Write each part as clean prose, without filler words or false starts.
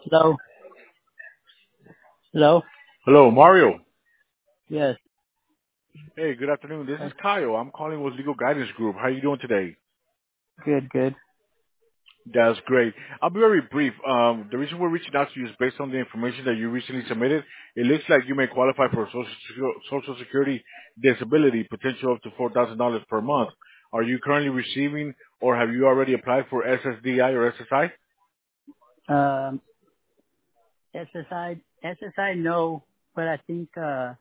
Hello. Hello. Hello, Mario. Yes. Hey, good afternoon. This is Uh, Kyle. I'm calling with Legal Guidance Group. How are you doing today? Good. Good. That's great. I'll be very brief. The reason we're reaching out to you is based on the information that you recently submitted. It looks like you may qualify for Social Security disability, potential up to $4,000 per month. Are you currently receiving or have you already applied for SSDI or SSI? Um, SSI no, but I think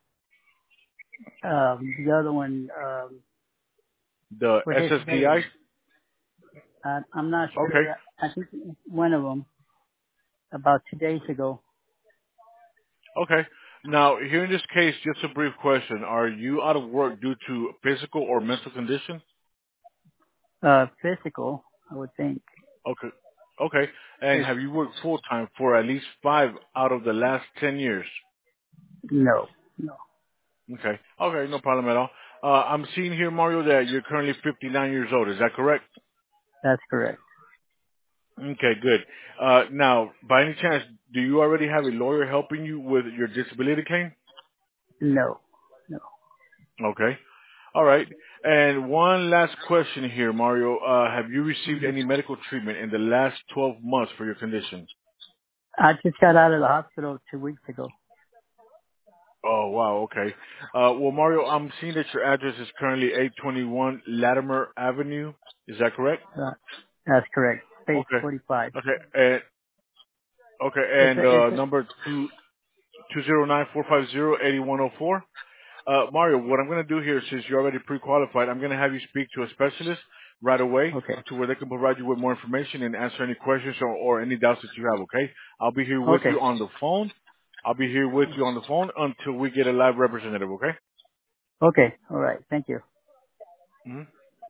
the other one The for SSDI? disability. I'm not Okay. sure. I think one of them about 2 days ago. Okay. Now, here in this case, just a brief question. Are you out of work due to physical or mental condition? Physical, I would think. Okay. Okay. And It's, have you worked full time for at least 5 out of the last 10 years? no. No. Okay. Okay, no problem at all. I'm seeing here, Mario, that you're currently 59 years old. Is that correct? That's correct. Okay, good. Now, by any chance, do you already have a lawyer helping you with your disability claim? No. No. Okay. All right. And one last question here, Mario. Have you received Mhm. any medical treatment in the last 12 months for your condition? I just got out of the hospital 2 weeks ago. Oh, wow. Okay. Well, Mario, I'm seeing that your address is currently 821 Latimer Avenue. Is that correct? Uh, that's correct. Space Okay. 45. Okay. And okay. And It's a, number 209-450-8104. Mario, what I'm going to do here, since you're already pre-qualified, I'm going to have you speak to a specialist right away okay. to where they can provide you with more information and answer any questions or any doubts that you have. Okay. I'll be here with Okay. you on the phone. I'll be here with you on the phone until we get a live representative. Okay. Okay. All right. Thank you. Mhm.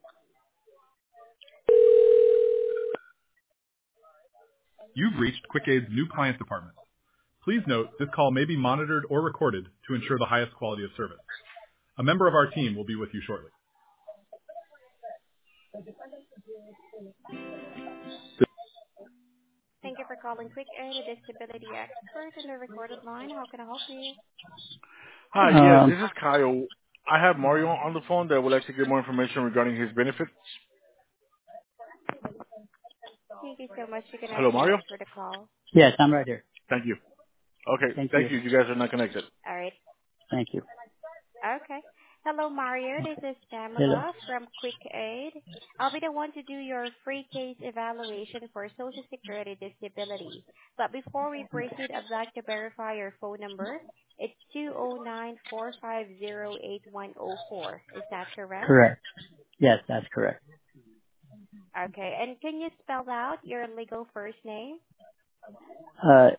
You've reached QuickAid's new client department. Please note this call may be monitored or recorded to ensure the highest quality of service. A member of our team will be with you shortly. Thank you for calling Quick Aid, a disability expert in the recorded line. How can I help you? Hi, yes, Um, this is Kyle. I have Mario on the phone that would like to get more information regarding his benefits. Thank you so much. You can Hello, Mario? transfer the call. yes, I'm right here. Thank you. Okay, Thank thank you. you. You guys are not connected. All right. Thank you. Okay. Hello, Mario. This is Hello. Pamela from Quick Aid. I'll be the one to do your free case evaluation for Social Security disability. But before we proceed, I'd like to verify your phone number. It's 209-450-8104. Is that correct? Correct. Yes, that's correct. Okay. And can you spell out your legal first name? Uh,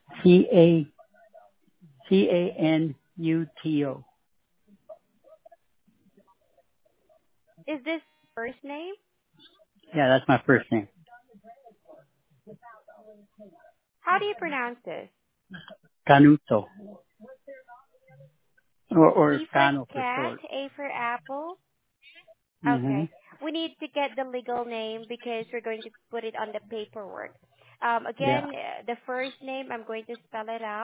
Canuto. Is this first name? Yeah, that's my first name. How do you pronounce this? Canuto. Or C for Cano for cat, short. A for apple. Mm-hmm. Okay. We need to get the legal name because we're going to put it on the paperwork. Yeah. Again, the first name, I'm going to spell it out.